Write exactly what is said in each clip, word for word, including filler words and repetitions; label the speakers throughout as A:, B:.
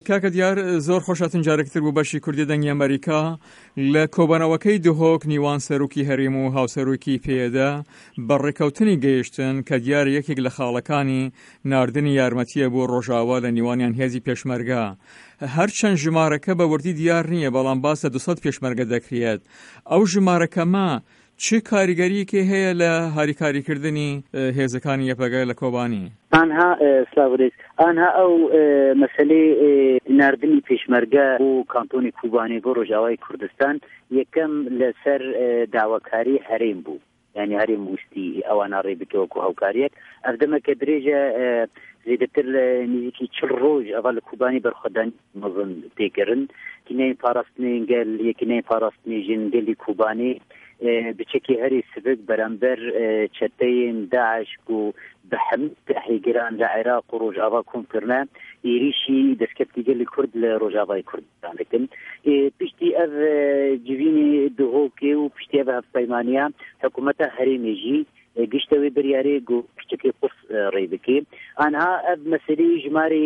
A: کاکە دیار زۆر خۆشاتن جارێکتر بوو بەشی کوردی دەنگی ئەمریکا لە کۆبانەوەکەی دهۆک نیوان سەرۆکی هەرێم و هاوسەرۆکی پێدا بەڕێکەوتنی گەیشتن کە دیار یەکێک لە خاڵەکانی ناردنی یارمەتیە بۆ ڕۆژاوا لە نیوانیان هێزی پێشمەرگە. هەرچەند ژمارەکە بە وردی دیار نییە بەڵام باس لە دووسەد پێشمەرگە دەکرێت. ئەو ژمارەکەمە چه کاریگەریەکی هەیە لە هاریکاریکردنی هێزەکانی یەپەگای لە کۆبانی؟
B: آنها سلااوێت آنها ئەو مەسلەی ناردنی پێشمەرگە و کانتۆنی کوبانی بۆ ڕۆژاوای کوردستان یەکەم لەسەر داواکاری هەرێم بوو، یعنی هەرێم وستی ئەوانە ڕێبکەوەکو هەوکاریەک ئەردەمەکە درێژە زیاتر لە نزیکی چل ڕۆژ ئەوە لە کوبانی بەرخۆدانی مەزن تێکردن کینەی پاراستنی گەل یەکینەی پاراستنی ژنگەلی کوبانی بچێکی هەری سبک بەرامبەر چەتەیەن داعش و بە هەموو تەحریگران لە عێراق و ڕۆژاوا کۆمکردە ئێریشی دەستکەوتی گەلی کورد لە ڕۆژاوای کوردستان دەکەن. پشتی ئەو جوینی دهۆکێ و پشتی ئەو هەفتپەیمانیە حکوومەتە هەرێمێژی گشتەوەی بریارێک و پشتێکی قورس ڕێ بکێ. ئەنها ئەو مەسەلەی ژمارەی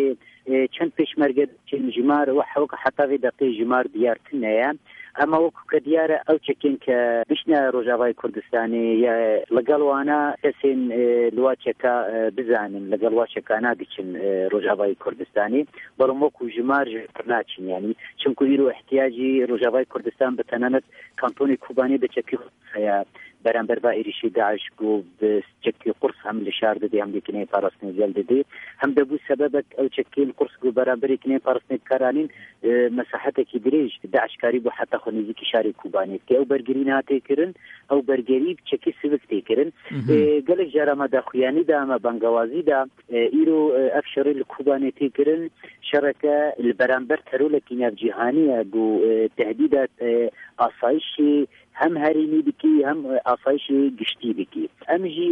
B: چەند پێشمەرگە ژمار و حەوەکە حتاوی دەقەی ژمار دیارتنەیە ئەمە وەکو کە دیارە ئەو چەکێن کە بشنە ڕۆژاوای کوردستانی لەگەڵ وانە کەسێن لواچەکە بزانن لەگەڵ واچەکە ناگەچن ڕۆژاوای کوردستانی بەڵام وەکو ژمار ناچین، ینی چونکە ئیرۆ احتیاجی ڕۆژاوای کوردستان بە تەنانەت کانتۆنی کوبانی بە چەکی هەیە بەرامبەر بە ئێریشی داعش و چەکی قورس هەم لە شار دەدێ هەم لێکنەی پاراستنی گەل دەدێ هەم دەبوو سەبەبەت ئەو چەکیل قورس و بەرامبەرێکنەی پاراستنی کارانین مەساحەتێکی درێژ داعشکاری بۆ حتا خۆ نزیکی شاری کوبانی کە ئەو بەرگری ناتێکردن ئەو بەرگری چەکی سوک تێکردن گەلێک جارەمە داخویانیدا ئەمە بەنگەوازیدا ئیرۆ ئەف شەڕی لە کوبانی تێکردن شەڕەکە لە بەرامبەر تەرۆلێکی ناوجیهانیە بۆ تهدیدات ئاسایشی هم هەرێمی بکی هم ئاسایشی گشتی بکی ئەمژی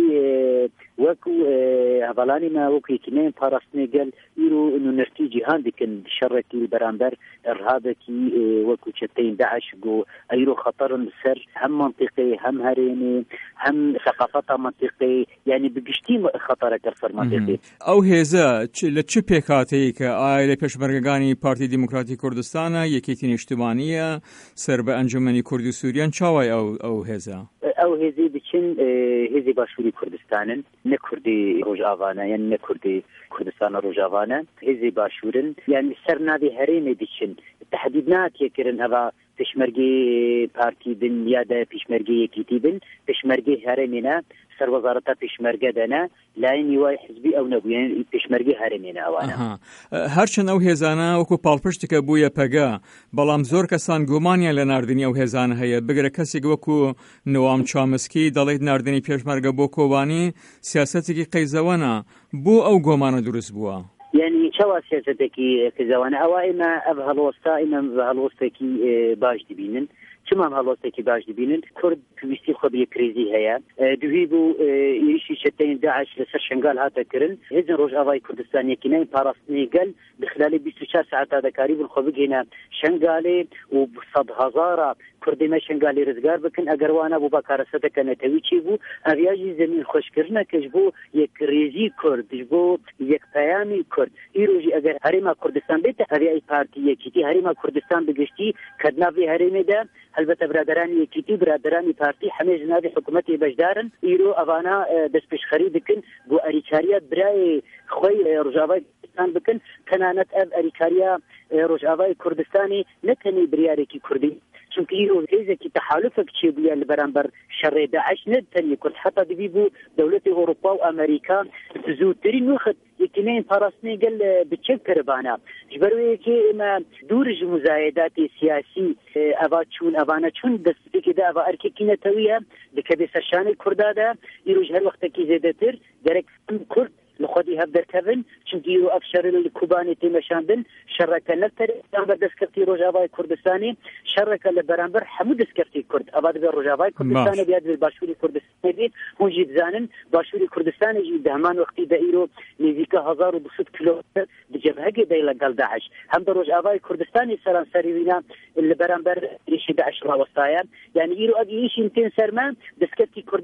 B: وەکو هەڤڵانی ما وەکو یەکینەیان پاراستنی گەل ئیرۆ نونەرتی جیهان دکن شەڕێکی بەرامبەر ئەرهابێکی وەکو چەتەین داعش و ئەیرۆ خەتەرن سەر هەم منطقی هەم هەرێمی هەم ثەقافەتا منطقی یعنی بگشتی خەتەرەکە سەر منطقی.
A: ئەو هێزە لە چ پێکاتەیە کە ئایا لە پێشمەرگەکانی پارتی دیموکراتی کوردستانە یەکێتی نیشتیمانیە سەر بە ئەنجومەنی کوردی سووریان چاوای ئەو ئەو هێزە؟
B: ئەو هێزی بچین هێزی باشووری کوردستانن نە کوردی ڕۆژاوانە یان نە کوردی کوردستانە ڕۆژاوانە هێزی باشوورن یعنی سەر ناوی هەرێمێ دچن تهدید ناتێکردن هەوا پێشمەرگەی پارتی بن یادا پێشمەرگەی یەکیتی بن پێشمەرگەی هەرێمێنە سەر وەزارەتە پێشمەرگە دەنا لای نیوای حزبی ئەو نەبوو یعنی پێشمەرگەی هەرێمێنە ئەوانە.
A: هەرچەند ئەو هێزانە وەکو پاڵپشتێکە بوویە پەگا بەڵام زۆر کەسان گومانیان لە ناردنی ئەو هێزانە هەیە بگرە کەسێک وەکو نوام چامسکی دەڵێت ناردنی پێشمەرگە بۆ کۆبانی سیاسەتێکی قەیزەوەنە بۆ ئەو گۆمانە دروست بووە.
B: یعنی چاوا سیاسەتێکی قەیزەوەنە ئەوە ئێمە ئەو هەڵوەستا ئێمە هەڵوەستێکی باش دەبینن چمان هەڵوەستێکی باش دەبینن کورد پێویستی خۆ بە کرێزی هەیە دوی بوو ئێریشی چەتەین داعش لەسەر شنگال هاتەکردن هێزن ڕۆژاوای کوردستان یەکینەی پاراستنی گەل بخلالی بیست و چوار ساعتا دەکاری بن خۆ بگەینە شنگالێ و سەد هەزارە کوردێمە شنگالی ڕزگار بکەن ئەگەر وانە بوو بەکارەسەتەکە نەتەوی چی بوو ئەڤیاژی زەمین خۆشکردنەکەش بۆ یەکڕێزی کوردش بۆ یەکپەیامی کورد ئیرۆژی ئەگەر هەرێما کوردستان بێتە هەریای پارتی یەکیتی هەرێما کوردستان بگشتی کە ناوی هەرێمێدا هەلبەتە برادرانی یەکیتی برادرانی پارتی هەمێژ ناوی حکوومەتی بەشدارن ئیرۆ ئەوانە دەستپێشخەری دکن بۆ ئەریکاریات برای خۆی ڕۆژاوای کوردستان بکەن تەنانەت ئەv ئەریکاریە ڕۆژاوای کوردستانی نەتەنی بریارێکی کوردی چونکە ئیرۆ هێزێکی تەحالوفێک چێ بووە لە بەرامبەر شەڕێ داعش نەتەنی کورد حتا دەبی بوو دەوڵەتی ئەوروپا و ئەمریکا زووترین وەخت یەکینەیان پاراستنی گەل بچێک کەرەبانە ji ber wê yekê me dûr ji muzayedetê siyasî eva çûn evane çûn destpêkê de eva erkekî netewî ye dikeve serşanê Kurda de îro ji her wextekî zêdetir gerek Kurd li xwedî hev derkevin çunkî îro ev şerê li Kubanê tê meşandin şerreke netere beraber destkeftî Rojavayê Kurdistanê şerreke li beraber hemû destkeftî Kurd eva dibe Rojavayê Kurdistanê biya dibe başûrî Kurdistanê bê hûn jî dizanin başûrî Kurdistanê jî di heman wextî de îro nêzîka hezar û du sed kilometre di cebhegê de legal Daeş hem de Rojavayê Kurdistanê seranserî wîna li beraber êşî Daeş rawestaye yani îro ev îşîn tên ser me destkeftî Kurda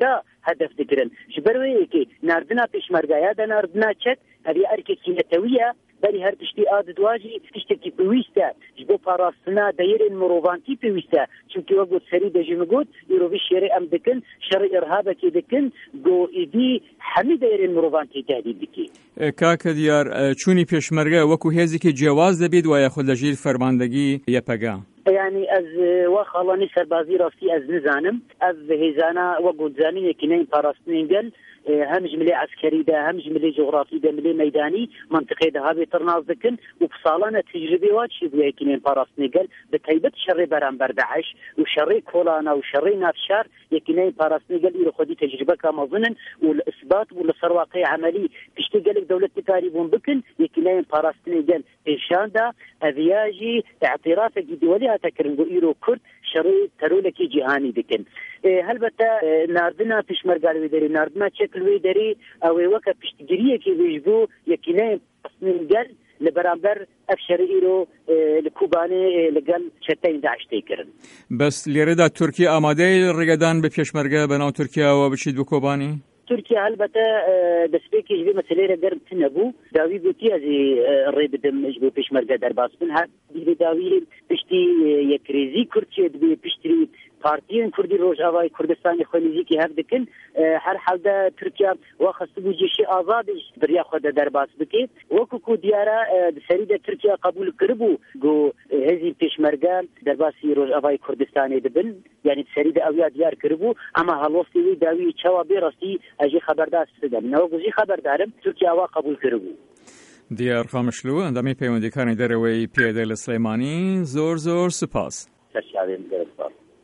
B: هدف دەگرن ji ber wê yekê nardina pêşmergeya de nardina çek ev erkekî netewiye berî her tiştî a didwa jî tiştekî pêwîst e ji bo parastina dayîrên mirovantî pêwîst e çunkî we got serî de jî min got îro vî şerê em dikin şerê irhabekê dikin got êdî hemî dayîrên mirovantî tehdîd dike.
A: کاکە دیار چوونی پێشمەرگە وەکو هێزێکی جیاواز دەبێت وایە خۆ لەژیر فەرماندەگی یەپەگا
B: يعني از وا خالاني سربازي راستي از نزانم از هزانا وقودزاني يكنين باراستنينجل هم جملة عسكري ده هم جملة جغرافي ده ملي ميداني منطقة ده هابي ترناز دكن وبصالانة تجربة واتشي بو يكنين باراستنينجل بتايبت شري بران بردعش وشري كولانا وشري نافشار يكنين باراستنينجل إلو خدي تجربة كامظنن والإثبات والسرواقي عملي تشتغلك دولة تكاريبون بكن يكنين باراستنينجل إيشان ده أذياجي اعترافك دولي تكرنگو ایرو کرد شرعی ترولکی جهانی دکن هلبته ناردنا پشمرگالوی داری ناردنا چکلوی داری او وقت پشتگیریه که ویجبو یکینه اصنینگل لبرامبر افشار ایرو لکوبانه لگل چتین داشته کرن.
A: بس لیردا ترکیه آماده رگدان به پشمرگه بناو ترکیه و بچید بو کوبانی؟
B: تركيا هلبته دسبيكي جبي مسألة رجال تنبو داوي بوتي هذه الريب دم جبو بيشمرجة درباس من هاد داوي بشتي يكريزي كرتي دبي بشتري بارتيين كردي روجاواي كردستان خليجي كي هفدكن هر حال ده تركيا واخص بوجي شيء آزادش بريا خد درباس بكي وكوكو ديارة سريدة تركيا قبول كربو جو هذه بيشمرجة درباسي روجاواي كردستان دبن يعني سريدة أويا ديار كربو أما هالوصي داوي شوابي راسي أجي خبردار سدم نوجي خبردارم تركيا وا قبول كربو
A: دیار خامشلو اندامی پیوندی کاری دروی پیاده لسلیمانی زور زور سپاس.
B: تشکر می‌کنم.